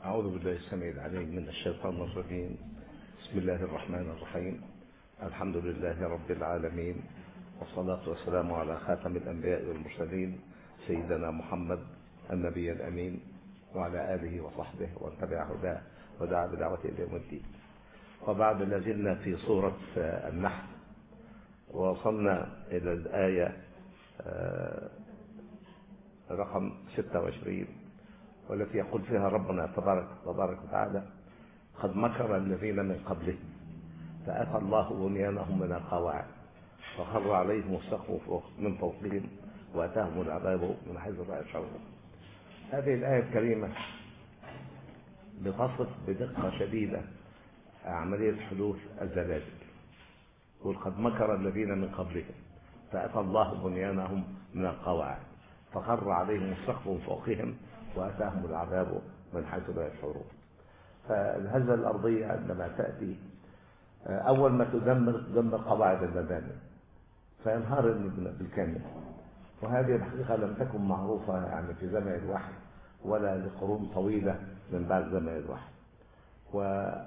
أعوذ بالله السميع العليم من الشيطان الرجيم. بسم الله الرحمن الرحيم. الحمد لله رب العالمين، والصلاة والسلام على خاتم الأنبياء والمرسلين سيدنا محمد النبي الأمين، وعلى آله وصحبه ومن تبع هداه ودعا بدعوته إلى يوم الدين. وبعد لازلنا في سورة النحل، ووصلنا إلى الآية رقم 26، والتي يقول فيها ربنا تبارك وتعالى: قد مكر الذين من قبلهم فأتى الله بنيانهم من القواعد فخر عليهم السقف من فوقهم وأتاهم العذاب من حيث لا يشعرون. هذه الآية الكريمة بتصف بدقة شديدة عملية حدوث الزلازل. يقول: قد مكر الذين من قبلهم فأتى الله بنيانهم من القواعد فخر عليهم السقف من فوقهم وأتاهم العذاب من حيث لا يشعرون. فالهزة الأرضية عندما تأتي أول ما تدمر قواعد المباني فينهار المبنى بالكامل، وهذه الحقيقة لم تكن معروفة يعني في زمن الوحي ولا لقرون طويلة من بعد زمن الوحي. وهذه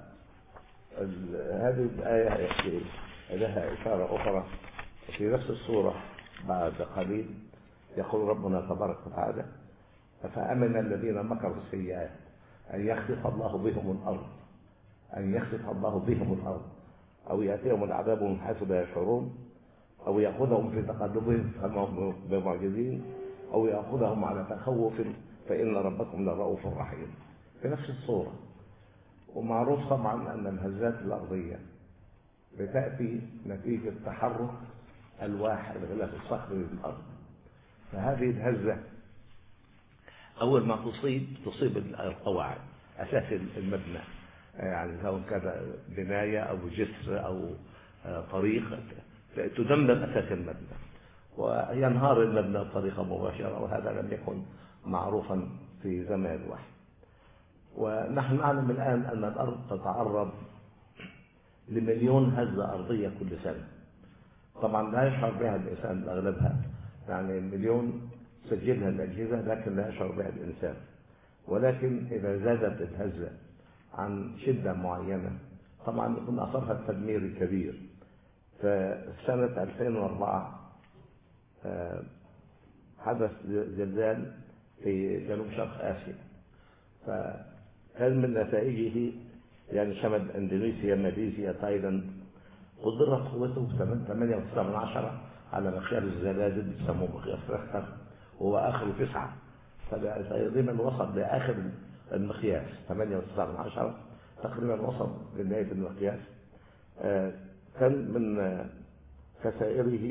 الآية لها إشارة أخرى في نفس السورة بعد قليل. يقول ربنا تبارك وتعالى: فأمن الذين مكروا السيئات أن يخسف الله بهم الأرض أو يأتيهم العذاب من حيث لا يشعرون أو يأخذهم في تقلبهم فما هم بمعجزين أو يأخذهم على تخوف فإن ربكم لرؤوف رحيم، في نفس الصورة. ومعروف طبعا أن الهزات الأرضية بتأتي نتيجة تحرك الواح الغلاف الصخري للأرض. فهذه الهزة أول ما تصيب القواعد، أساس المبنى، يعني سواء كان بناية أو جسر أو طريق، تدمر أساس المبنى وينهار المبنى بطريقة مباشرة، وهذا لم يكن معروفا في زمن الوحي. ونحن نعلم الآن أن الأرض تتعرض لمليون هزة أرضية كل سنة. طبعا لا يشعر بها الإنسان أغلبها، يعني مليون سجلها الأجهزة لكن لا يشعر بها الإنسان. ولكن إذا زادت الهزة عن شدة معينة طبعا يكون أثرها التدمير الكبير. فسنة 2004 حدث زلزال في جنوب شرق آسيا، فكان من نتائجه يعني شمل إندونيسيا، ماليزيا، تايلاند. قدرت قوته 8.9 على مقياس الزلازل، بيسموه مقياس ريختر، وهو آخره 9، فتقريبا وصل لآخر المقياس 8.9، تقريبا وصل لنهاية المقياس. كان من خسائره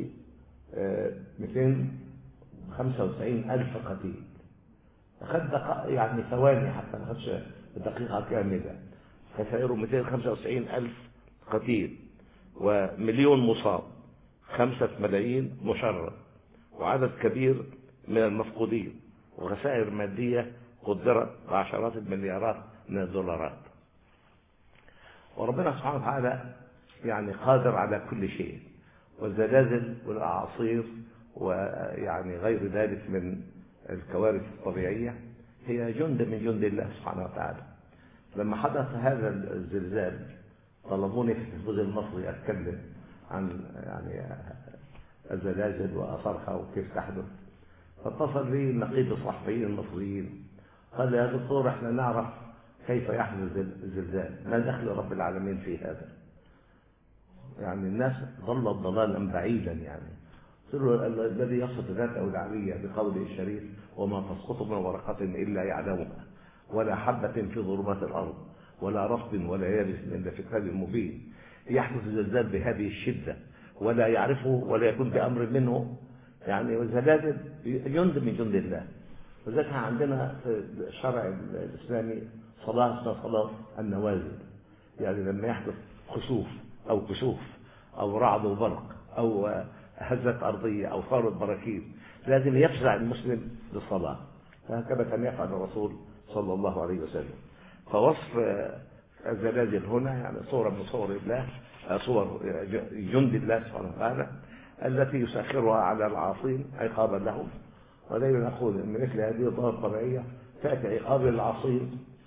295,000 قتيل. أخذ يعني ثواني حتى ما أخذش دقيقة كاملة. خسائره 295,000 قتيل، ومليون مصاب، 5 ملايين مشرد، وعدد كبير من المفقودين، وخسائر مادية قدرت بعشرات المليارات من الدولارات. وربنا سبحانه وتعالى يعني قادر على كل شيء، والزلازل والأعاصير ويعني غير ذلك من الكوارث الطبيعية هي جند من جند الله سبحانه وتعالى. لما حدث هذا الزلزال طلبوني في الجزء المصري أتكلم عن يعني الزلازل وأثرها وكيف تحدث. فاتصل لي نقيب الصحفيين المصريين، قال لي: يا دكتور، احنا نعرف كيف يحدث الزلزال، ما دخل رب العالمين في هذا؟ يعني الناس ضلت ضلالا بعيدا. يعني قلت له: الذي يصف ذاته العلية بقوله الشريف: وما تسقط من ورقة إلا يعلمها ولا حبة في ظلمات الأرض ولا رطب ولا يابس إلا في كتاب مبين. يحدث الزلزال بهذه الشدة ولا يعرفه ولا يكون بأمر منه، يعني الزلازل جند من جند الله. وذلك عندنا في الشرع الإسلامي صلاة اسمها صلاة النوازل. يعني لما يحدث خسوف أو كسوف أو رعد وبرق أو هزة أرضية أو ثورة براكين لازم يفزع المسلم للصلاة. فهكذا كان يفعل الرسول صلى الله عليه وسلم. فوصف الزلازل هنا يعني صورة من صور الله، صور جند الله سبحانه وتعالى التي يسخرها على العاصين عقابا لهم. ودائما نقول ان مثل هذه الظواهر الطبيعيه تاتي عقاب للعاصين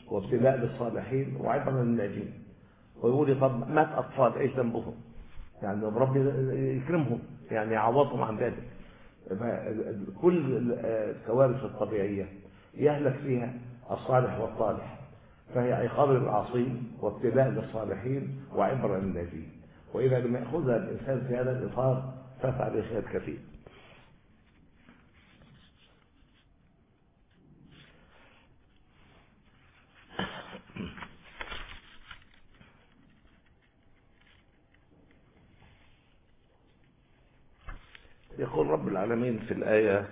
وابتلاء للصالحين وعبرة للناجين. ويقول لي طب مات أطفال إيش ذنبهم؟ يعني ربي يكرمهم، يعني يعوضهم عن ذلك. كل الكوارث الطبيعية يهلك فيها الصالح والطالح، فهي عقاب للعاصين وابتلاء للصالحين وعبرة للناجين. وإذا لم يأخذها الإنسان في هذا الإطار فات عليه خير كثير. يقول رب العالمين في الآية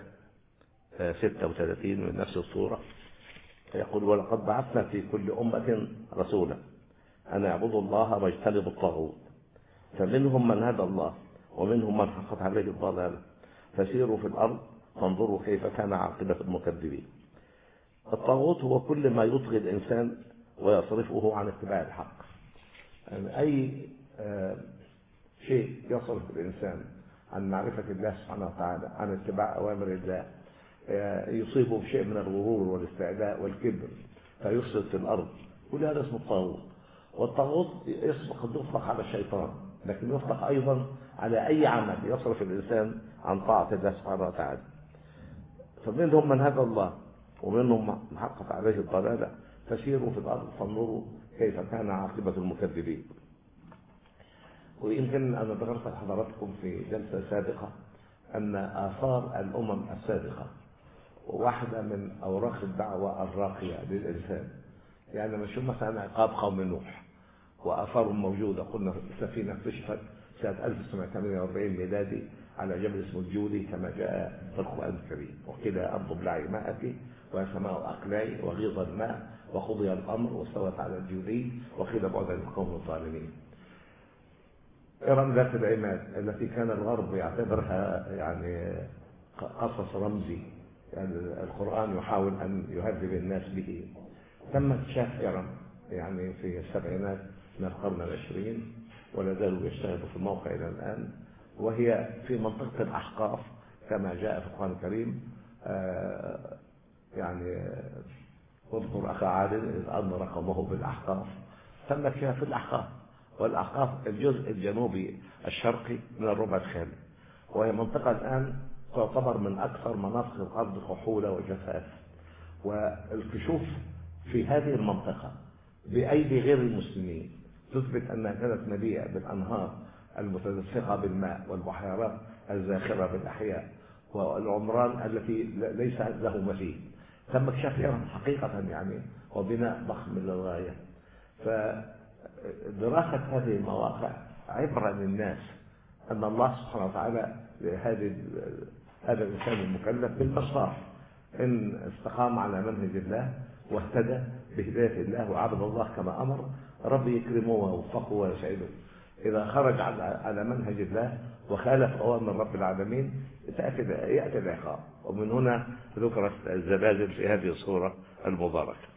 36 من نفس السورة، يقول ولقد بعثنا في كل أمة رسولا أن يعبدوا الله واجتنبوا الطاغوت فمنهم من هدى الله ومنهم من حقت عليه الضلالة فسيروا في الأرض فانظروا كيف كان عاقبة المكذبين. الطاغوت هو كل ما يطغي الإنسان ويصرفه عن اتباع الحق. يعني أي شيء يصرف الإنسان عن معرفة الله سبحانه وتعالى، عن اتباع أوامر الله، يصيبه بشيء من الغرور والاستعلاء والكبر فيفسد في الأرض، كل هذا اسمه الطاغوت. والطاغوت يطلق على الشيطان، لكن يطلق أيضا على أي عمل يصرف الإنسان عن طاعة الله سبحانه وتعالى. فمنهم من هدى الله ومنهم من حقت عليه الضلالة فسيروا في الأرض فانظروا كيف كان عاقبة المكذبين. ويمكن أن ذكرت لحضراتكم في جلسة سابقة أن آثار الأمم السابقة واحدة من أوراق الدعوة الراقية للإنسان. يعني لما نشوف مثلا عقاب قوم نوح وآثارهم موجودة، قلنا السفينة اكتشفت سنة 1948 ميلادي على جبل اسمه الجودي كما جاء في القرآن الكريم، وقيل أرض ابلعي ماءك وسماء أقلعي وغيض الماء وقضي الأمر واستوت على الجودي وقيل بعدا للقوم الظالمين. إرم ذات العماد التي كان الغرب يعتبرها يعني قصص رمزي، يعني القرآن يحاول أن يهذب الناس به، تم اكتشاف إرم يعني في السبعينات من القرن العشرين ولا زالوا يشتغلوا في الموقع إلى الآن، وهي في منطقة الأحقاف كما جاء في القرآن الكريم. يعني اذكر أخا عاد إذ أمر قومه بالأحقاف، تم اكتشاف الأحقاف. والأحقاف الجزء الجنوبي الشرقي من الربع الخالي، وهي منطقة الآن تعتبر من أكثر مناطق الأرض كحولة وجفاف. والكشوف في هذه المنطقة بأيدي غير المسلمين تثبت أنها كانت مليئة بالأنهار المتدفقة بالماء والبحيرات الزاخرة بالأحياء والعمران التي ليس له مثيل. تم اكتشاف إيران حقيقة يعني، وبناء ضخم للغاية. فدراسة هذه المواقع عبرة للناس أن الله سبحانه وتعالى هذا الإنسان المكلف بالمصدر إن استقام على منهج الله واهتدى بهداية الله وعبد الله كما أمر، ربي يكرمه ويوفقه ويسعده. إذا خرج على منهج الله وخالف أوامر رب العالمين يأتي العقاب. ومن هنا ذكرت الزلازل في هذه الصورة المباركة.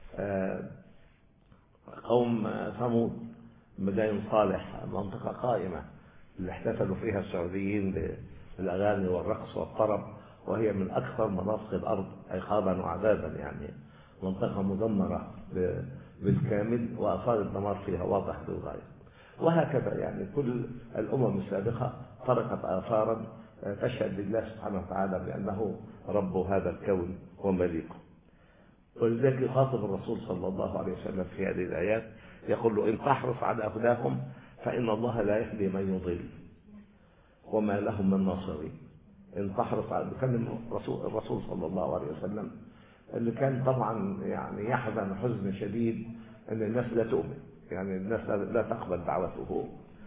قوم ثمود مدائن صالح منطقة قائمة اللي احتفلوا فيها السعوديين بالأغاني والرقص والطرب، وهي من أكثر مناطق الأرض عقابا وعذابا، يعني منطقة مدمرة بالكامل وآثار الدمار فيها واضح للغاية. وهكذا يعني كل الأمم السابقة تركت آثارا تشهد لله سبحانه وتعالى بأنه رب هذا الكون ومليكه. ولذلك يخاطب الرسول صلى الله عليه وسلم في هذه الآيات يقول له إن تحرص على هداهم فإن الله لا يهدي من يضل وما لهم من ناصرين. إن تحرص على بكلم الرسول صلى الله عليه وسلم اللي كان طبعا يعني يحزن حزن شديد أن الناس لا تؤمن، يعني الناس لا تقبل دعوته.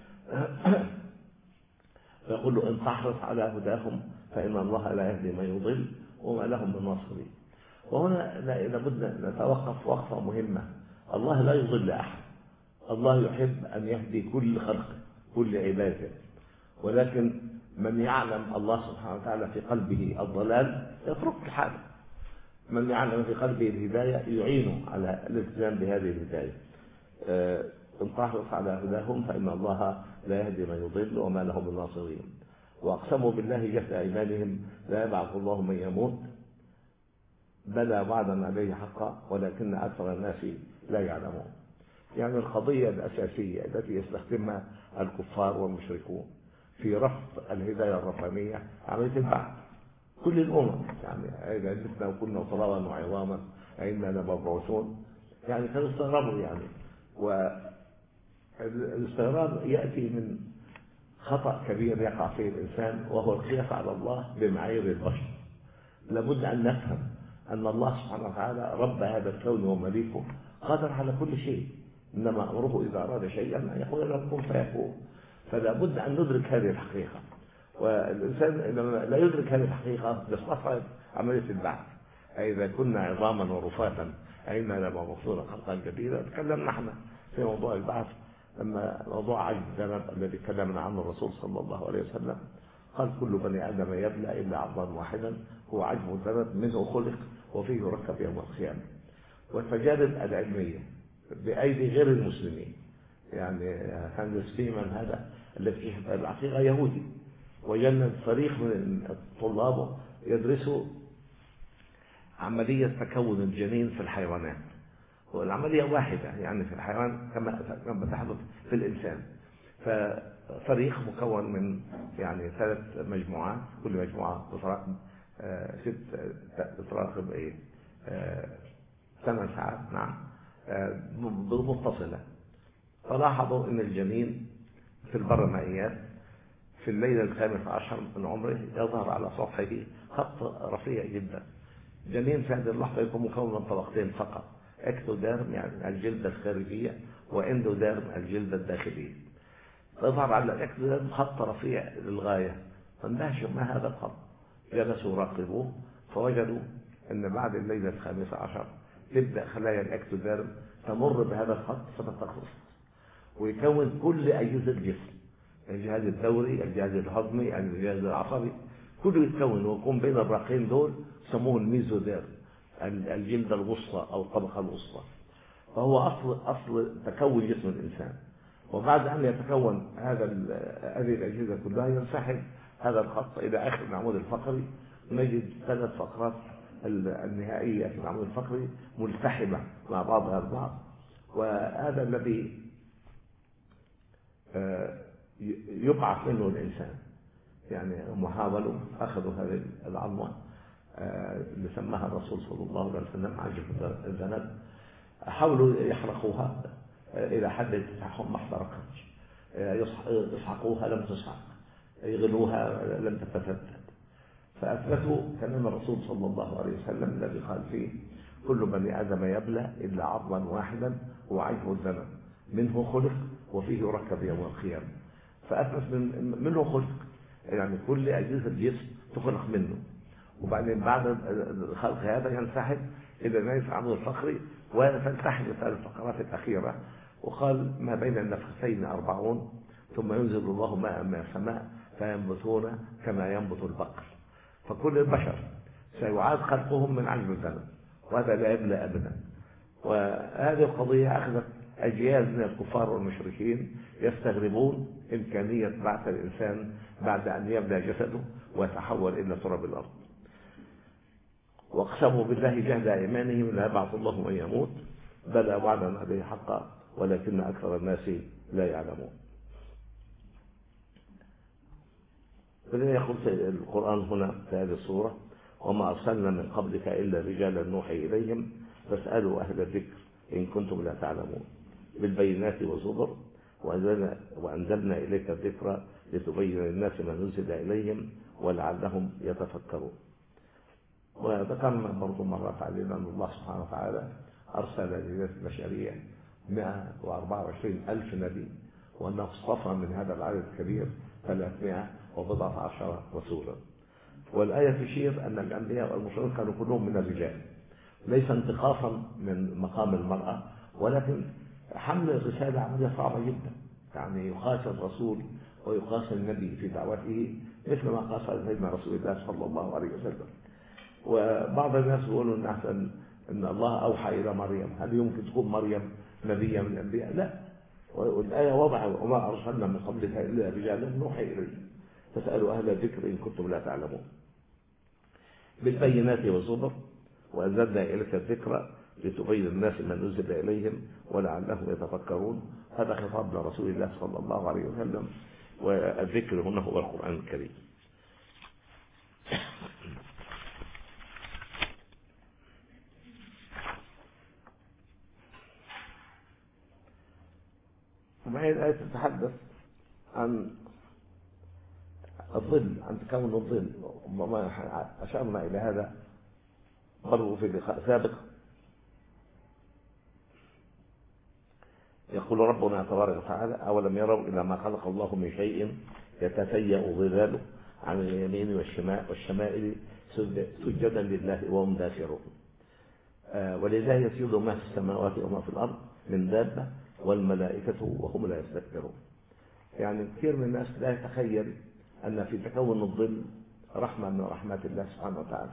فيقول له إن تحرص على هداهم فإن الله لا يهدي من يضل وما لهم من ناصرين. وهنا لابد نتوقف وقفة مهمة. الله لا يضل أحد، الله يحب أن يهدي كل خلقه كل عباده، ولكن من يعلم الله سبحانه وتعالى في قلبه الضلال يترك الحال، من يعلم في قلبه الهداية يعينه على الالتزام بهذه الهداية. إن تحرص على هداهم فإن الله لا يهدي من يضل وما لهم من ناصرين. وأقسموا بالله جهد أيمانهم لا يبعث الله من يموت بلى وعدا عليه حقا ولكن أكثر الناس لا يعلمون. يعني القضية الأساسية التي يستخدمها الكفار والمشركون في رفض الهداية الربانية عملية البعث. كل الأمم يعني إذا جئنا وكنا ترابا وعظاما أئنا لمبعوثون، يعني كانوا استغربوا يعني. والاستغراب يأتي من خطأ كبير يقع فيه الإنسان، وهو القياس على الله بمعايير البشر. لابد أن نفهم أن الله سبحانه وتعالى رب هذا الكون ومليكه قادر على كل شيء، إنما أمره إذا أراد شيئا أن يقول له كن فيكون. فلا بد أن ندرك هذه الحقيقة، والإنسان لما لا يدرك هذه الحقيقة يستصعب عملية البعث. إذا كنا عظاما ورفاتا أئنا لمبعوثون خلقا جديدا. تكلمنا احنا في موضوع البعث لما موضوع عجز الذنب الذي تكلمنا عنه الرسول صلى الله عليه وسلم، قال كل بني آدم يبلى إلا عظما واحدا هو عجز الذنب منه خلق وفيه يركب يوم القيامة. والتجارب العلمية بأيدي غير المسلمين، يعني هانس فيمان هذا الذي في الحقيقة يهودي، وجند فريق من طلابه يدرسوا عملية تكون الجنين في الحيوانات، والعملية واحدة يعني في الحيوان كما تحدث في الإنسان. ففريق مكون من يعني 3 مجموعات، كل مجموعة بتراقب 8 ساعات نعم متصلة. فلاحظوا أن الجنين في البرمائيات في الليلة 15 من عمره يظهر على سطحه خط رفيع جدا. جنين في هذه اللحظة يكون مكون من طبقتين فقط، اكتوديرم يعني الجلد الخارجية، واندوديرم الجلد الداخلية. يظهر على الاكتوديرم خط رفيع للغاية، فاندهشوا ما هذا الخط، جلسوا يراقبوه فوجدوا أن بعد الليلة 15 تبدأ خلايا الاكتوديرم تمر بهذا الخط فتتخصص ويكون كل أجهزة الجسم، الجهاز الدوري، الجهاز الهضمي، الجهاز العصبي، كله يتكون ويكون بين الراقين دول يسموه الميزوديرم الجلد الوسطى أو الطبقة الوسطى. فهو أصل تكون جسم الإنسان. وبعد أن يتكون هذه الأجهزة كلها ينسحب هذا الخط إلى آخر العمود الفقري، نجد 3 فقرات النهائية في العمود الفقري ملتحمة مع بعضها البعض. وهذا الذي يبعث منه الإنسان. يعني هم حاولوا أخذوا هذه العظمة اللي سماها الرسول صلى الله عليه وسلم عجب الذنب، حاولوا يحرقوها إلى حد التفاحم ما احترقتش، يسحقوها لم تسحق، يغلوها لم تتفتت. فأثبتوا كلام الرسول صلى الله عليه وسلم الذي قال فيه كل بني آدم يبلى إلا عظما واحدا هو عجز الذنب منه خلق وفيه يركب يوم القيامة. فأثبت منه خلق، يعني كل أجهزة الجسم تخلق منه، وبعدين بعد الخلق هذا ينسحب إلى نهاية العمود الفقري وتلتحم الفقرات الأخيرة. وقال ما بين النفختين 40 ثم ينزل الله ماء من السماء فينبتون كما ينبت البقر. فكل البشر سيعاد خلقهم من عجز الذنب، وهذا لا يبلى أبدا. وهذه القضية أخذت أجيال من الكفار والمشركين يستغربون إمكانية بعث الإنسان بعد أن يبلى جسده ويتحول إلى تراب الأرض. واقسموا بالله جهد أيمانهم لا يبعث الله من يموت بلى وعدا عليه حقا ولكن أكثر الناس لا يعلمون. فلن يقول القرآن هنا في هذه السورة وما أرسلنا من قبلك إلا رجالا نوحي إليهم فاسألوا أهل الذكر إن كنتم لا تعلمون بالبينات والزبر وأنزلنا إليك الذكر لتبين للناس ما نزل إليهم ولعلهم يتفكرون. وذكرنا برضو مرات علينا أن الله سبحانه وتعالى أرسل للناس البشرية 124,000 نبي، وأنه اصطفى من هذا العدد الكبير 319 رسولا. والآية تشير أن الأنبياء والمرسلين كانوا كلهم من الرجال، ليس انتقاصا من مقام المرأة، ولكن حمل الرسالة عملية صعبة جدا. يعني يقاس الرسول ويقاس النبي في دعوته مثل ما قاس سيدنا رسول الله صلى الله عليه وسلم. وبعض الناس يقولوا ان الله اوحى الى مريم، هل يمكن تكون مريم نبيه من الانبياء؟ لا. والايه واضحه وما ارسلنا من قبلك الا رجالا نوحي اليهم فاسالوا اهل الذكر ان كنتم لا تعلمون. بالبينات والزبر وأنزلنا إليك الذكر لتبين الناس ما نزل إليهم ولعلهم يتفكرون. هذا خطاب لرسول الله صلى الله عليه وسلم، والذكر هنا هو القرآن الكريم. وهي الآية تتحدث عن الظل، عن تكون الظل، وما أشرنا إلى هذا برضو في لقاء سابق. يقول ربنا تبارك وتعالى: أولم يروا إلى ما خلق الله من شيء يتفيأ ظلاله عن اليمين والشمائل سجدا لله وهم داخرون. ولله يسجد ما في السماوات وما في الأرض من دابة والملائكة وهم لا يستكبرون. يعني كثير من الناس لا يتخيل أن في تكون الظل رحمة من رحمات الله سبحانه وتعالى.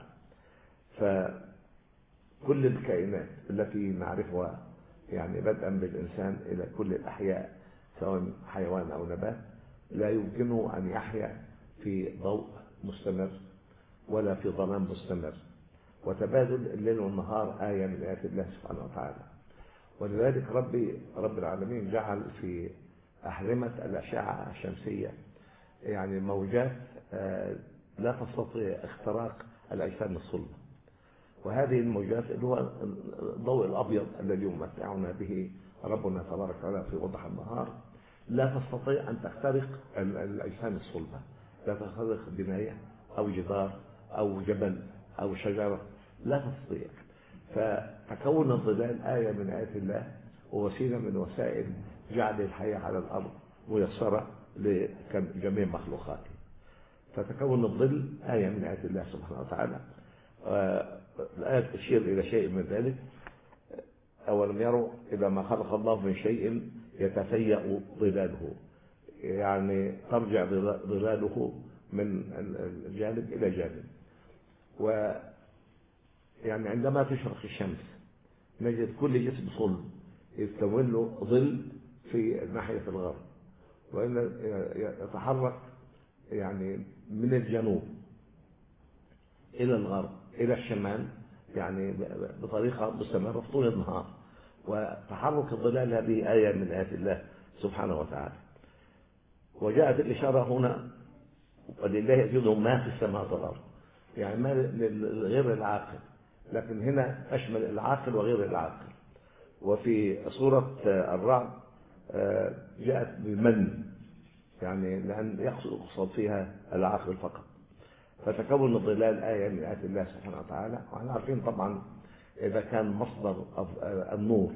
فكل الكائنات التي نعرفها يعني بدءا بالإنسان إلى كل الأحياء سواء حيوان أو نبات لا يمكنه أن يحيا في ضوء مستمر ولا في ظلام مستمر، وتبادل الليل والنهار آية من آيات الله سبحانه وتعالى. ولذلك رب العالمين جعل في أحرمة الأشعة الشمسية يعني موجات لا تستطيع اختراق الأجسام الصلبة، وهذه الموجات اللي هو الضوء الأبيض الذي يمتعنا به ربنا تبارك وتعالى في وضح النهار لا تستطيع أن تخترق الأجسام الصلبة، لا تخترق بناية أو جدار أو جبل أو شجرة، لا تستطيع. فتكون الظلال آية من آيات الله ووسيلة من وسائل جعل الحياة على الأرض ميسرة لجميع مخلوقاته. فتكون الظل آية من آيات الله سبحانه وتعالى. الآية تشير إلى شيء من ذلك: أولم يروا إلى ما خلق الله من شيء يتفيأ ظلاله، يعني ترجع ظلاله من الجانب إلى جانب. ويعني عندما تشرق الشمس نجد كل جسم صلب يتكون له ظل في ناحية الغرب، وإن يتحرك يعني من الجنوب إلى الغرب إلى الشمال يعني بطريقة مستمرة طول النهار. وتحرك الظلال هذه آية من آيات الله سبحانه وتعالى. وجاءت الإشارة هنا: ولله يسجد ما في السماوات والأرض، يعني ما غير العاقل، لكن هنا أشمل العاقل وغير العاقل. وفي سورة الرعد جاءت بالمن، يعني لأن يقصد فيها العاقل فقط. فتكون الظلال آية من آيات الله سبحانه وتعالى. وإحنا عارفين طبعا إذا كان مصدر النور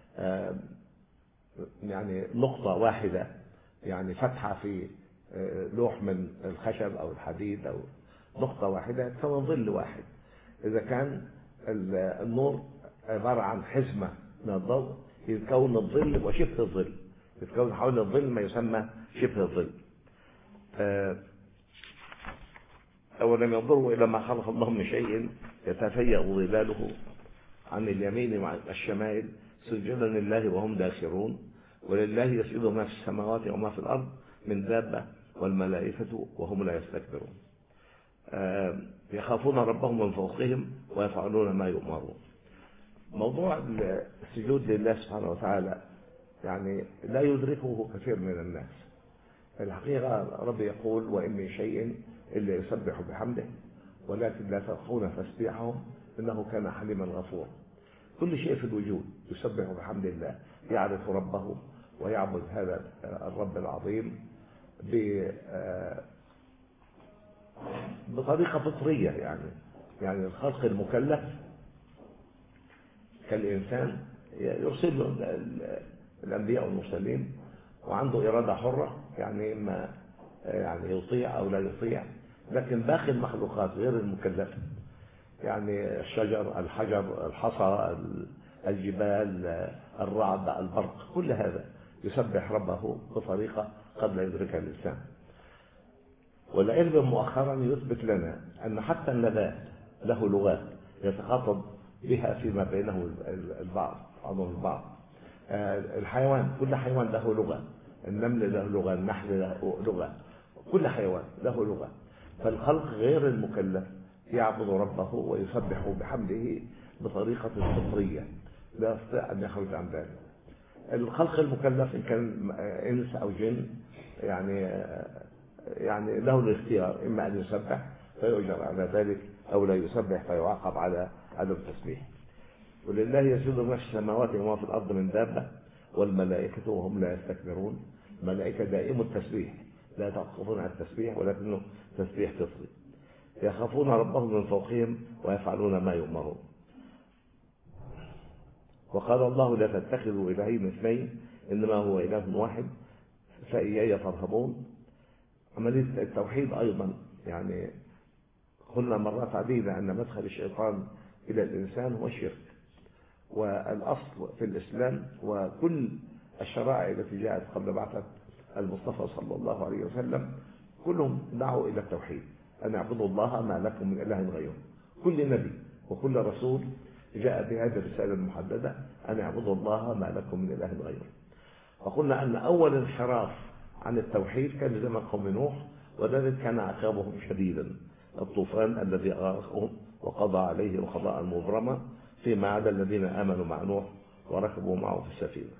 يعني نقطة واحدة، يعني فتحة في لوح من الخشب أو الحديد أو نقطة واحدة تكون ظل واحد. إذا كان النور عبارة عن حزمة من الضوء يتكون الظل وشبه الظل، يتكون حول الظل ما يسمى شبه الظل. أولم ينظروا إلى ما خلق الله من شيء يتفيأ ظلاله عن اليمين والشمائل سجدا لله وهم داخرون. ولله يسجد ما في السماوات وما في الأرض من دابة والملائكة وهم لا يستكبرون. يخافون ربهم من فوقهم ويفعلون ما يؤمرون. موضوع السجود لله سبحانه وتعالى يعني لا يدركه كثير من الناس. الحقيقة رب يقول: وإن من شيء إلا يسبح بحمده ولكن لا تفقهون تسبيحهم إنه كان حليما غفورا. كل شيء في الوجود يسبح بحمد الله، يعرف ربه ويعبد هذا الرب العظيم بطريقة فطرية. يعني الخلق المكلف كالإنسان يرسل له الأنبياء والمرسلين وعنده إرادة حرة، يعني إما يعني يطيع أو لا يطيع. لكن باقي المخلوقات غير المكلفة، يعني الشجر، الحجر، الحصى، الجبال، الرعد، البرق، كل هذا يسبح ربه بطريقة قد لا يدركها الإنسان. والعلم مؤخرا يثبت لنا أن حتى النبات له لغات يتخاطب بها فيما بينه البعض بعضهم البعض. الحيوان، كل حيوان له لغة، النمل له لغة، النحل له لغة، كل حيوان له لغة. فالخلق غير المكلف يعبد ربه ويسبح بحمده بطريقة فطرية لا يستطيع أن يخرج عن ذلك. الخلق المكلف إن كان إنس أو جن يعني له الاختيار، إما أن يسبح فيؤجر على ذلك أو لا يسبح فيعاقب على عدم التسبيح. ولله يسجد ما في السماوات وما في الأرض من دابة والملائكة وهم لا يستكبرون. الملائكة دائم التسبيح لا تقصفون عن التسبيح ولكنه تسبيح فطري. يخافون ربهم من فوقهم ويفعلون ما يؤمرون. وقال الله لا تتخذوا إلهين اثنين إنما هو إله واحد فإياي فارهبون. عملية التوحيد أيضا يعني قلنا مرات عديدة أن مدخل الشيطان إلى الإنسان هو الشرك، والأصل في الإسلام وكل الشرائع التي جاءت قبل بعثة المصطفى صلى الله عليه وسلم كلهم دعوا إلى التوحيد، أن اعبدوا الله ما لكم من إله غيره. كل نبي وكل رسول جاء بهذه الرسالة المحددة أن اعبدوا الله ما لكم من إله غيره. وقلنا أن أول انحراف عن التوحيد كان زمن قوم نوح، وذلك كان عقابهم شديدا، الطوفان الذي أغرقهم وقضى عليه قضاء مبرما فيما عدا الذين آمنوا مع نوح وركبوا معه في السفينة.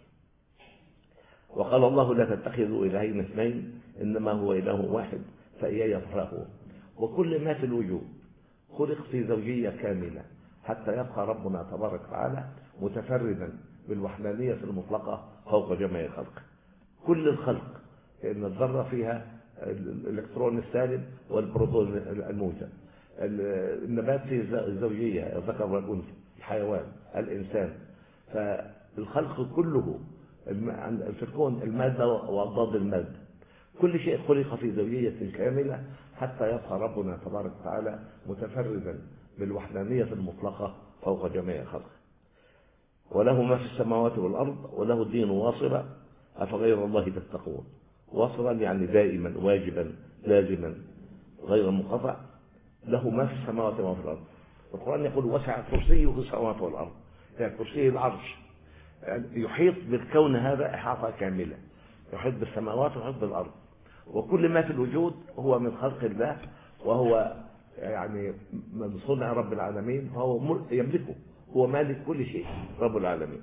وقال الله لا تتخذوا إلهين اثنين إنما هو إله واحد فإياي فارهبون. وكل ما في الوجود خلق في زوجية كاملة حتى يبقى ربنا تبارك وتعالى متفردا بالوحدانية المطلقة فوق جميع خلقه. كل الخلق لأن الذرة فيها الإلكترون السالب والبروتون الموجب، النبات فيه الزوجية الذكر والأنثى، الحيوان، الإنسان، فالخلق كله في الكون المادة وأضداد المادة، كل شيء خلق في زوجية كاملة حتى يبقى ربنا تبارك وتعالى متفردا بالوحدانية المطلقة فوق جميع خلقه. وله ما في السماوات والأرض وله الدين واصبا أفغير الله تتقون. واصبا يعني دائما واجبا لازما غير منقطع. له ما في السماوات وما في الأرض. القرآن يقول وسع كرسيه السماوات والأرض، يعني كرسيه العرش، يعني يحيط بالكون هذا إحاطة كاملة، يحيط بالسماوات ويحيط بالأرض، وكل ما في الوجود هو من خلق الله، وهو يعني من صنع رب العالمين، فهو يملكه، هو مالك كل شيء رب العالمين.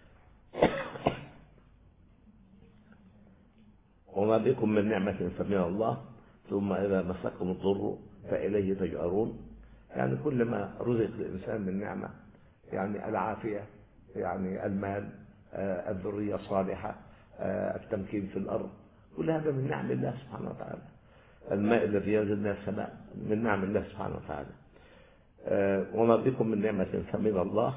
وما بكم من نعمة فمن الله ثم إذا مسكم الضر فإليه تجأرون. يعني كل ما رزق الإنسان من نعمة، يعني العافية، يعني المال، الذرية الصالحة، التمكين في الأرض، كل هذا من نعم الله سبحانه وتعالى. الماء الذي ينزل من السماء من نعم الله سبحانه وتعالى. وما بكم من نعمة فمن الله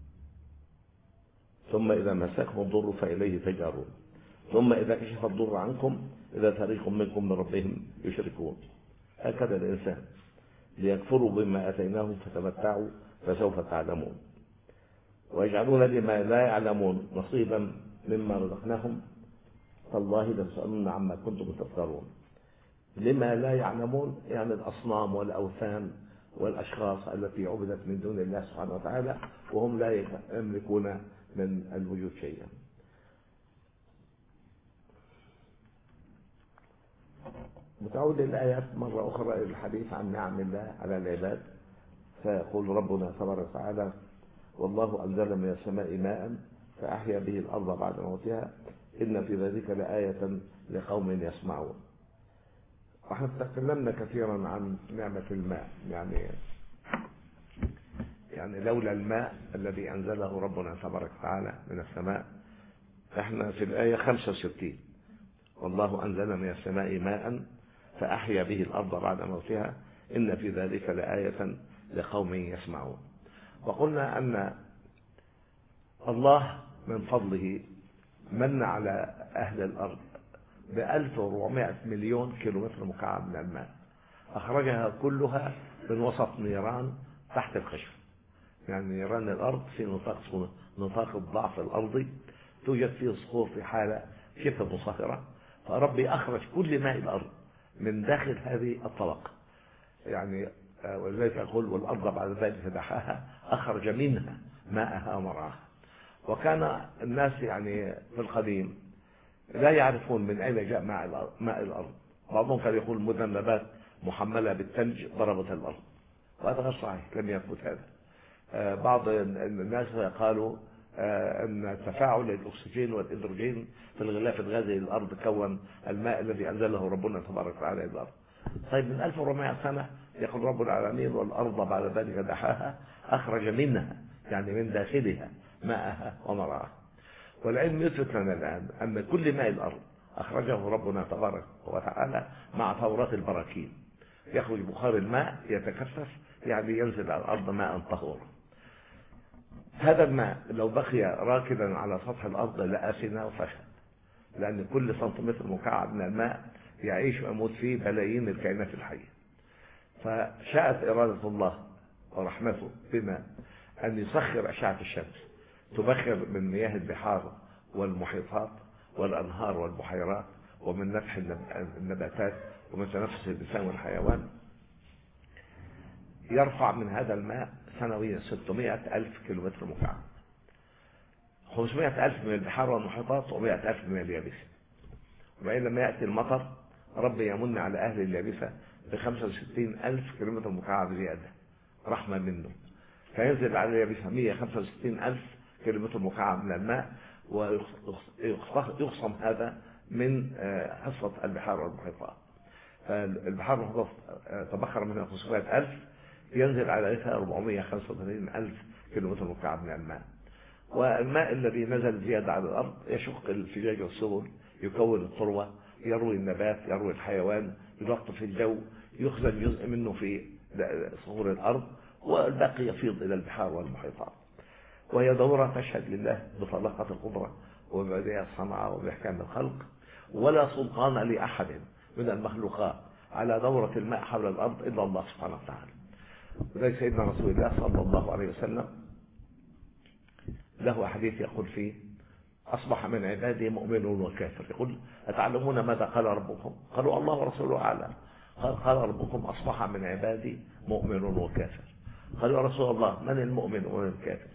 ثم إذا مسكم الضر فإليه تجأرون. ثم إذا كشف الضر عنكم إذا فريق منكم من ربهم يشركون. هكذا الإنسان ليكفروا بما أتيناهم فتمتعوا فسوف تعلمون. ويجعلون لما لا يعلمون نصيبا مما رزقناهم فالله لتسألون عما كنتم تفترون. لما لا يعلمون يعني الأصنام والأوثان والأشخاص التي عبدت من دون الله سبحانه وتعالى وهم لا يملكون من الوجود شيئا. متعود الآيات مرة أخرى إلى الحديث عن نعم الله على العباد، فيقول ربنا تبارك وتعالى والله أنزل من السماء ماء فأحيا به الأرض بعد موتها إن في ذلك لآية لقوم يسمعون. وحنا تكلمنا كثيرا عن نعمة الماء، يعني لولا الماء الذي أنزله ربنا تبارك وتعالى من السماء. احنا في الآية 65 والله أنزل من السماء ماء فأحيا به الأرض بعد موتها إن في ذلك لآية لقوم يسمعون. وقلنا أن الله من فضله من على أهل الأرض ب1400 مليون كيلومتر مكعب من الماء، أخرجها كلها من وسط نيران تحت القشر. يعني نيران الأرض في نطاق الضعف الأرضي توجد فيه صخور في حالة شبه مصهرة، فربي أخرج كل ماء الأرض من داخل هذه الطبقة. يعني ولذلك يقول والأرض بعد ذلك دحاها أخرج منها ماءها ومرعاها. وكان الناس يعني في القديم لا يعرفون من أين جاء ماء الأرض. بعضهم كان يقول مذنبات محملة بالثلج ضربت الأرض، وهذا غير صحيح، لم يثبت هذا. بعض الناس قالوا أن تفاعل الأكسجين والهيدروجين في الغلاف الغازي للأرض كون الماء الذي أنزله ربنا تبارك وتعالى إلى الأرض. طيب من 1400 سنة يقول رب العالمين والأرض بعد ذلك دحاها أخرج منها، يعني من داخلها، ماءها ومرعاها. والعلم يثبت لنا الآن أن كل ماء الأرض أخرجه ربنا تبارك وتعالى مع ثورات البراكين، يخرج بخار الماء يتكثف، يعني ينزل على الأرض ماء طهورا. هذا الماء لو بقي راكدا على سطح الأرض لآسنا وفشل، لأن كل سنتيمتر مكعب من الماء يعيش ويموت فيه بلايين الكائنات الحية. فشاءت إرادة الله ورحمته بنا أن يسخر أشعة الشمس تبخر من مياه البحار والمحيطات والأنهار والبحيرات ومن نفح النباتات ومن تنفس الإنسان والحيوان، يرفع من هذا الماء سنويا 600,000 كيلومتر مكعب، 500,000 من البحار والمحيطات و100,000 من اليابسة. وبعدين لما يأتي المطر ربي يمن على أهل اليابسة ب65,000 كيلومتر مكعب زيادة رحمة منه، فينزل على اليابسة 165,000 كيلومتر مكعب من الماء، ويخصم هذا من حصة البحار والمحيطات. فالبحار والمحيطات تبخر منها 500,000، ينزل على رئتها 435,000 كيلومتر مكعب من الماء. والماء الذي نزل زيادة على الأرض يشق الفجاج والسبل، يكون التربة، يروي النبات، يروي الحيوان، يلطف الجو، يخزن جزء منه في صخور الأرض، والباقي يفيض إلى البحار والمحيطات. وهي دورة تشهد لله بطلاقة القدرة وببديع الصنعة وبإحكام الخلق، ولا سلطان لأحد من المخلوقات على دورة الماء حول الأرض إلا الله سبحانه وتعالى. وذلك سيدنا رسول الله صلى الله عليه وسلم له حديث يقول فيه: أصبح من عبادي مؤمن وكافر. يقول: أتعلمون ماذا قال ربكم؟ قالوا: الله ورسوله أعلم. قال ربكم: أصبح من عبادي مؤمن وكافر. قالوا: يا رسول الله من المؤمن ومن الكافر؟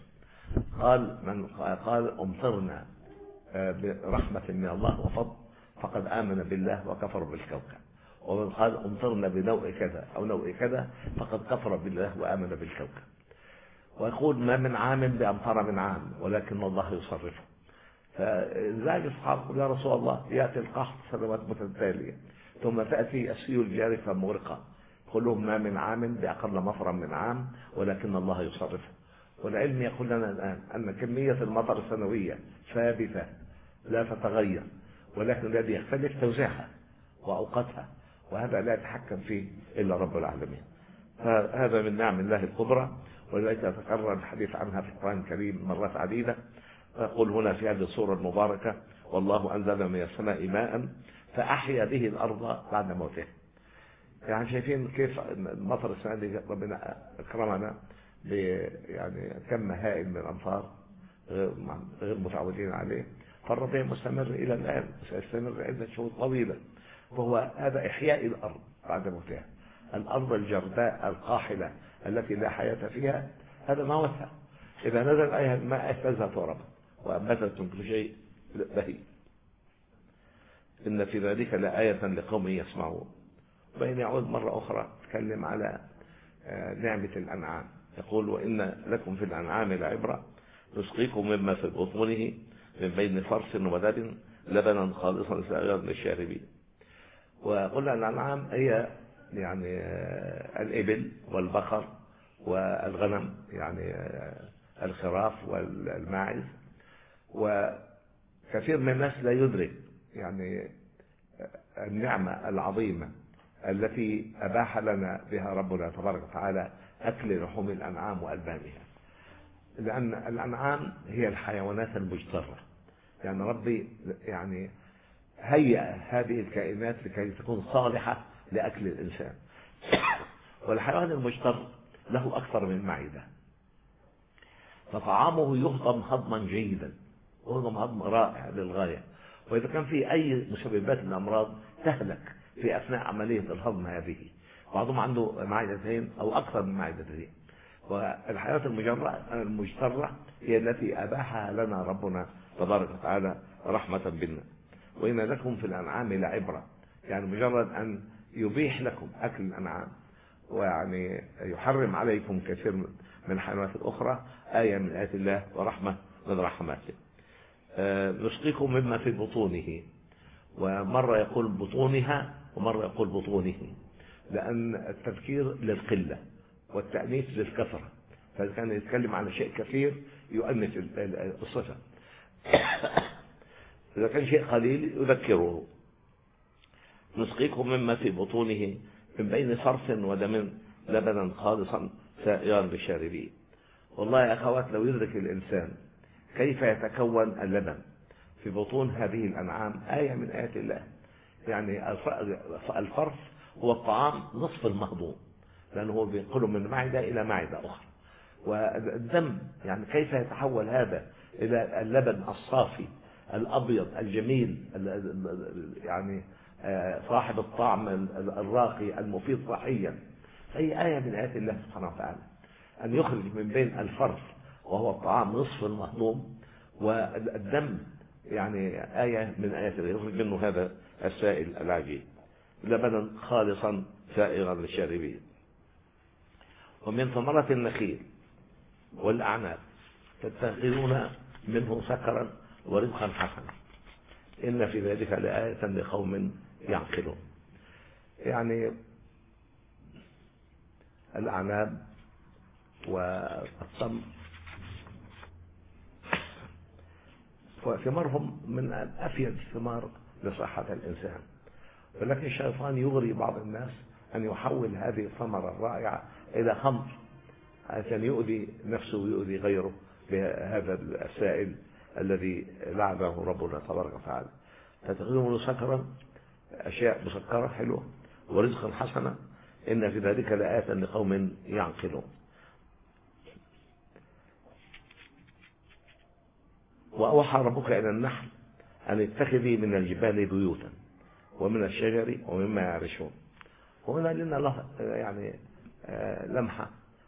قال: أمطرنا برحمة من الله وفضل فقد آمن بالله وكفر بالكوكب. ومن قال: أمطرنا بنوء كذا أو نوء كذا فقد كفر بالله وآمن بالكوكب. ويقول: ما من عام بأمطر من عام ولكن الله يصرفه. فزاج الصحابة: يا رسول الله يأتي القحط سنوات متتالية ثم تأتي السيول جارفة مغرقة. يقول لهم: ما من عام بأقل مطرا من عام ولكن الله يصرفه. والعلم يقول لنا الآن أن كمية المطر السنوية ثابتة لا تتغير، ولكن الذي يختلف توزيعها وأوقاتها، وهذا لا يتحكم فيه إلا رب العالمين. هذا من نعم الله الكبرى، ولذلك تكرر الحديث عنها في القرآن الكريم مرات عديدة. يقول هنا في هذه السورة المباركة: والله أنزل من السماء ماء فأحيا به الأرض بعد موتها. يعني شايفين كيف المطر السنة دي ربنا أكرمنا يعني كم هائل من الأمطار غير متعودين عليه، فالربيع مستمر إلى الآن، سيستمر عدة شهور طويلة. وهو هذا إحياء الأرض بعد موتها، الأرض الجرداء القاحلة التي لا حياة فيها، هذا ما وسع. إذا نزل عليها الماء اهتزت وربت وأنبتت من كل شيء بهي. إن في ذلك لآية لقوم يسمعون. وبين يعود مرة أخرى تكلم على نعمة الأنعام، يقول: وإن لكم في الأنعام لعبرة نسقيكم مما في بطونه من بين فرث ودم لبنا خالصا للشاربين. وقلنا الأنعام هي يعني الإبل والبقر والغنم، يعني الخراف والماعز. وكثير من الناس لا يدرك يعني النعمة العظيمة التي أباح لنا بها ربنا تبارك وتعالى أكل لحوم الأنعام وألبانها، لأن الأنعام هي الحيوانات المجترة. يعني ربي يعني هيأ هذه الكائنات لكي تكون صالحة لأكل الإنسان. والحيوان المجتر له أكثر من معدة، فطعامه يهضم هضما جيدا، وهضم هضم رائع للغاية. وإذا كان في أي مسببات الأمراض تهلك في أثناء عملية الهضم هذه. بعضهم عنده معدتين أو أكثر من معدتين. والحيوانات المجترة هي التي أباحها لنا ربنا تبارك وتعالى رحمة بنا. وإن لكم في الأنعام لعبرة، يعني مجرد أن يبيح لكم أكل الأنعام ويعني يحرم عليكم كثير من الحيوانات الأخرى، آية من آيات الله ورحمة من رحماته. نسقيكم مما في بطونه، ومرة يقول بطونها ومرة يقول بطونه، لأن التذكير للقلة والتأنيث للكثرة، فإذا كان يتكلم عن شيء كثير يؤنث الصفة، إذا كان شيء قليل يذكره. نسقيكم مما في بطونه من بين صرف ودم لبنا خالصا سائغا للشاربين. والله يا أخوات لو يدرك الإنسان كيف يتكون اللبن في بطون هذه الأنعام، آية من آيات الله. يعني الفرث هو الطعام نصف المهضوم، لأنه هو بينقله من معدة إلى معدة أخرى. والدم يعني كيف يتحول هذا إلى اللبن الصافي الأبيض الجميل، يعني صاحب الطعم الراقي المفيد صحيا. فهي آية من آيات الله سبحانه وتعالى أن يخرج من بين الفرث وهو الطعام نصف المهضوم والدم، يعني آية من آيات الله، يخرج منه هذا السائل العجيب لبنا خالصا سائغا للشاربين. ومن ثمرة النخيل والأعناب تتخذون منه سكرا ورزقا حسنا إن في ذلك لآية لقوم يعقلون. يعني الأعناب والتمر وثمارهم من أفيد الثمار لصحة الإنسان، ولكن الشيطان يغري بعض الناس أن يحول هذه الثمرة الرائعة إلى خمر عشان يؤذي نفسه ويؤذي غيره بهذا السائل الذي لعنه ربنا تبارك وتعالى. فتخذون سكرا، أشياء مسكرة حلوة، ورزقا حسنا إن في ذلك لآية لقوم يعقلون. وأوحى ربك إلى النحل أن اتخذي من الجبال بيوتا ومن الشجر ومما يعرشون. وهنا لنا له يعني لمحة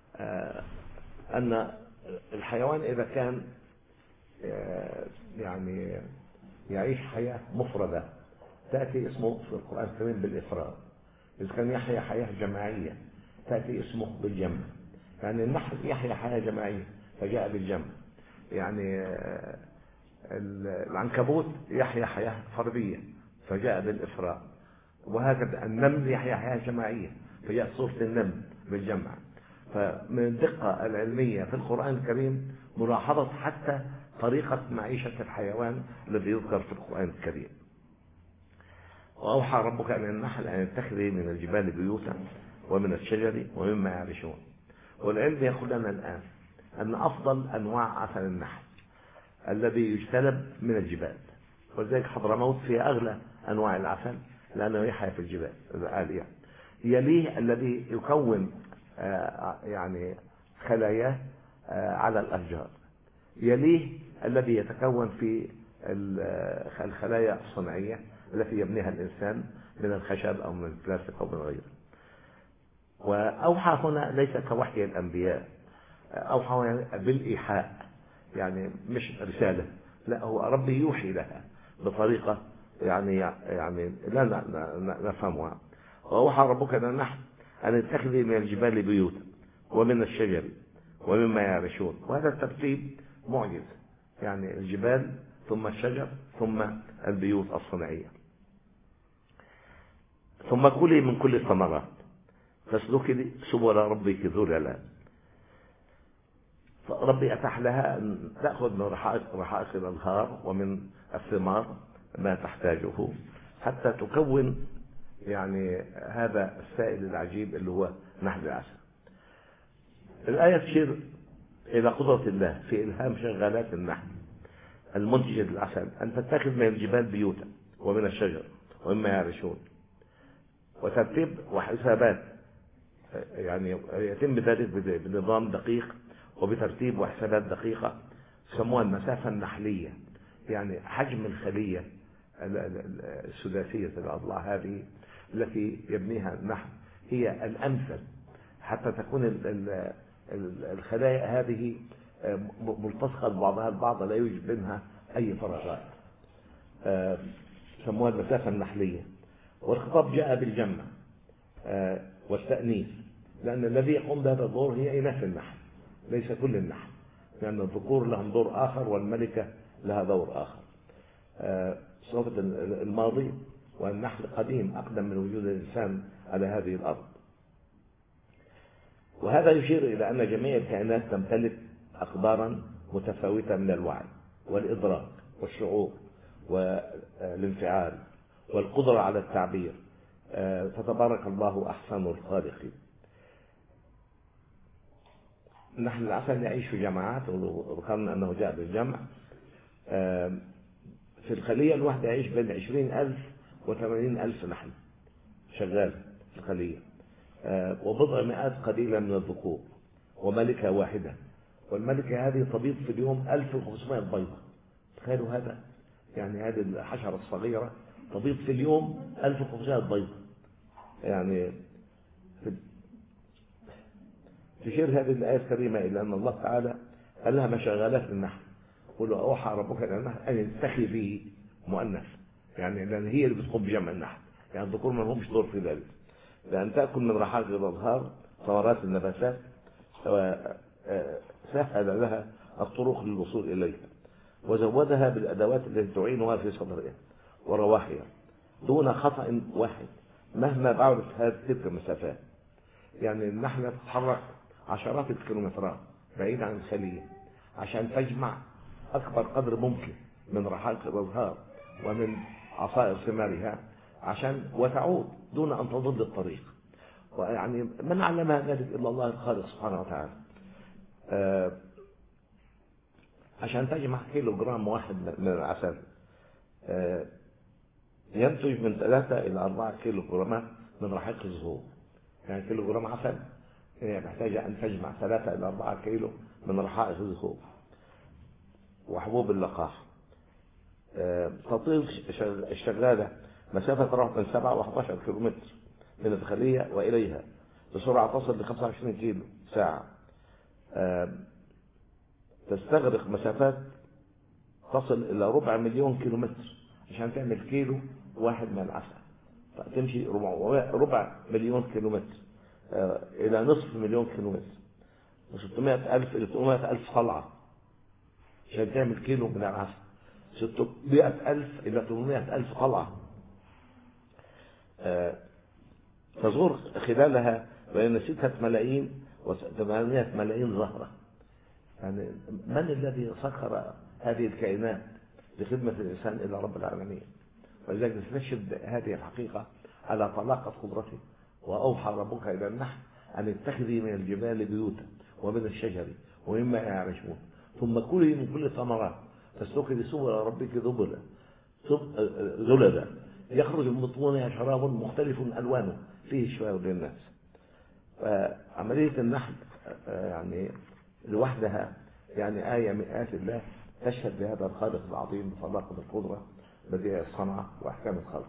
أن الحيوان إذا كان يعني يعيش حياة مفردة تأتي اسمه في القرآن الكريم بالإفراد، إذا كان يحيا حياة جماعية تأتي اسمه بالجمع. يعني النحل يحيا حياة جماعية فجاء بالجمع، يعني العنكبوت يحيا حياة فردية فجاء بالإفراد، وهكذا النمل يحيا حياة جماعية فجاء صورة النمل بالجمع. فمن الدقة العلمية في القرآن الكريم ملاحظة حتى طريقة معيشة الحيوان الذي يذكر في القرآن الكريم. وأوحى ربك إلى النحل أن يتخذي من الجبال بيوتا ومن الشجر ومما يعرشون. والعلم يقول لنا الآن أن أفضل أنواع عسل النحل الذي يجتلب من الجبال، ولذلك حضرموت فيها أغلى أنواع العسل لأنه يحيا في الجبال العالية. يليه الذي يكون يعني خلاياه على الأشجار، يليه الذي يتكون في الخلايا الصناعية التي يبنيها الإنسان من الخشب أو من البلاستيك أو من غيره. وأوحى هنا ليس كوحي الأنبياء، أوحى بالإيحاء، يعني مش رسالة، لا هو ربي يوحي لها بطريقة يعني لا نفهمها. وأوحى ربك إلى النحل أن اتخذي من الجبال بيوتا ومن الشجر ومما يعرشون. وهذا الترتيب معجز، يعني الجبال ثم الشجر ثم البيوت الصناعية. ثم كلي من كل الثمرات فاسلكي سبل ربك ذللا. ربي أتاح لها أن تأخذ من رحائق الأنهار ومن الثمار ما تحتاجه حتى تكون يعني هذا السائل العجيب اللي هو نحل العسل. الآية تشير إلى قدرة الله في إلهام شغالات النحل المنتجة للعسل أن تتخذ من الجبال بيوتا ومن الشجر ومما يعرشون، وترتيب وحسابات يعني يتم ذلك بنظام دقيق وبترتيب وحسابات دقيقة يسموها المسافة النحلية، يعني حجم الخلية السداسية الأضلاع هذه التي يبنيها النحل هي الأمثل حتى تكون الخلايا هذه ملتصقة ببعضها البعض لا يوجد بينها أي فراغات، يسموها المسافة النحلية. والخطاب جاء بالجمع والتأنيث لأن الذي يقوم بهذا الدور هي إناث النحل ليس كل النحل، لأن الذكور لهم دور آخر والملكة لها دور آخر. صفة الماضي، والنحل قديم أقدم من وجود الإنسان على هذه الأرض. وهذا يشير إلى أن جميع الكائنات تمتلك أقدارا متفاوتة من الوعي والإدراك والشعور والانفعال والقدرة على التعبير، فتبارك الله أحسن الخالقين. نحن العسل يعيش في جماعات، وذكرنا أنه جاء بالجمع. في الخلية الواحدة يعيش بين 20,000 و80,000 نحل شغال في الخلية، وبضع مئات قليلة من الذكور، وملكة واحدة. والملكة هذه تبيض في اليوم 1500 بيضة. تخيلوا هذا، يعني هذه الحشرة الصغيرة تبيض في اليوم 1500 بيضة. يعني تشير هذه الآية الكريمة إلى أن الله تعالى قال لها مشغلات النحل، قل أوحى ربك إلى النحل أن اتخذي مؤنث، يعني لأن هي اللي بتقوم بجمع النحل، يعني الذكور ما لهمش دور في ذلك. لأن تأكل من رحاق الأزهار ثمرات النباتات، سهل لها الطرق للوصول إليها، وزودها بالأدوات التي تعينها في صدرها ورواحها دون خطأ واحد مهما بعدت تلك المسافات. يعني النحلة تتحرك عشرات الكيلومترات بعيد عن الخلية عشان تجمع أكبر قدر ممكن من رحاق الأزهار ومن عصائر ثمارها وتعود دون أن تضل الطريق. ويعني من علمها ذلك إلا الله الخالق سبحانه وتعالى. عشان تجمع كيلو جرام واحد من العسل ينتج من 3 إلى 4 كيلو جرامات من رحيق الزهور. يعني كيلو جرام عسل محتاجة أن تجمع 3 إلى 4 كيلو من رحائق الزهور. وحبوب اللقاح تطير الشغالة مسافة تراوح من 7 و11 كيلومتر من الخلية وإليها بسرعة تصل ل 25 كيلو ساعة. تستغرق مسافات تصل إلى 250,000 كيلومتر عشان تعمل كيلو واحد من العسل. فتمشي 400,000,000 كيلومتر إلى نصف مليون كيلومتر، و600,000 إلى 800,000 طلعة عشان تعمل كيلو من العسل. 600,000 إلى 800,000 طلعة. تزور خلالها بين 6 ملايين و800 ملايين زهرة. يعني من الذي سخر هذه الكائنات لخدمة الإنسان إلى رب العالمين؟ ولذلك نستشهد هذه الحقيقة على طلاقة قدرته. وأوحى ربك إلى النحل أن اتخذي من الجبال بيوتا ومن الشجر ومما يعرشون ثم كلي من كل الثمرات فاسلكي سبل ربك ذللا يخرج من بطونها شراب مختلف ألوانه فيه شفاء للناس. فعملية النحل يعني لوحدها يعني آية من آيات الله تشهد بهذا الخالق العظيم بطلاقة القدرة بديع الصنعة وأحكام الخلق.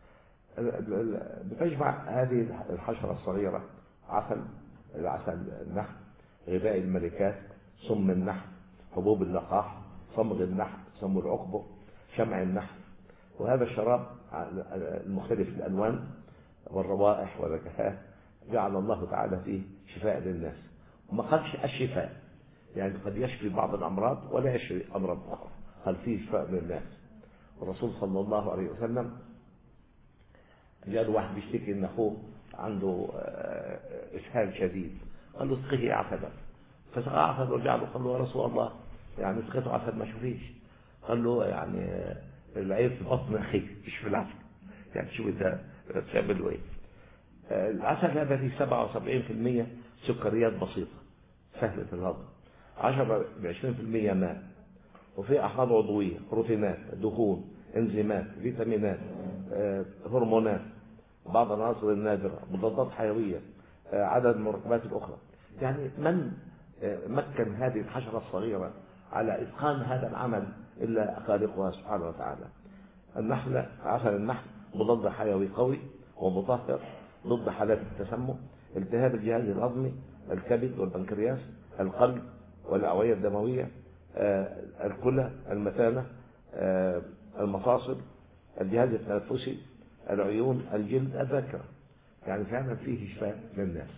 بتجمع هذه الحشرة الصغيرة العسل النحل، غذاء الملكات، سم النحل، حبوب اللقاح، صمغ النحل، سم العقبة، شمع النحل. وهذا الشراب المختلف الألوان والروائح والنكهات جعل الله تعالى فيه شفاء للناس. وما قالش الشفاء، يعني قد يشفي بعض الأمراض ولا يشفي أمراض أخرى، قال فيه شفاء للناس. والرسول صلى الله عليه وسلم جاء واحد بيشتكي ان اخوه عنده اسهال شديد، قال له اسقيه عسلا، فسقى عسل ورجع له قال له يا رسول الله يعني سقيته عسل ما شوفيش. قال له يعني العيب في بطن اخيك مش في العسل، يعني شو انت تعمل له ايه؟ العسل هذا فيه 77% سكريات بسيطه سهله الهضم، 10-20% ماء، وفيه احماض عضويه، بروتينات، دهون، انزيمات، فيتامينات، هرمونات، بعض العناصر النادرة، مضادات حيوية، عدد المركبات الأخرى. يعني من مكن هذه الحشرة الصغيرة على إتقان هذا العمل إلا خالقها سبحانه وتعالى. النحل عسل النحل مضاد حيوي قوي ومطهر ضد حالات التسمم، التهاب الجهاز الهضمي، الكبد والبنكرياس، القلب والأوعية الدموية، الكلى، المثانة، المفاصل، الجهاز التنفسي، العيون، الجلد، الذاكرة. يعني فعلا فيه شفاء للناس.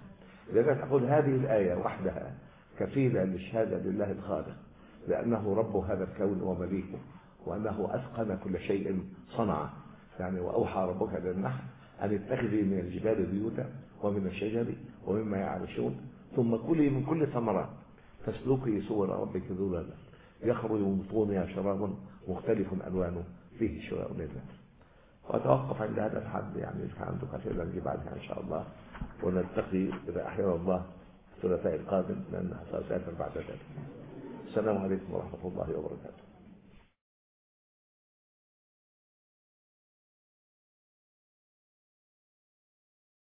لذلك أقول هذه الآية وحدها كفيلة للشهادة لله الخالق لأنه رب هذا الكون ومليكه، وأنه أتقن كل شيء صنعه. يعني وأوحى ربك للنحل أن اتخذي من الجبال بيوتا ومن الشجر ومما يعرشون ثم كلي من كل ثمرات فاسلكي سبل ربك ذللا يخرج من بطونها شراب مختلف ألوانه فيه شفاء للناس. وأتوقف عند هذا الحد، يعني كان عندك أسئلة نجيب بعدها إن شاء الله، ونلتقي إذا أحيانا الله الثلاثاء القادم لأنها سأسافر بعد ذلك. السلام عليكم ورحمة الله وبركاته.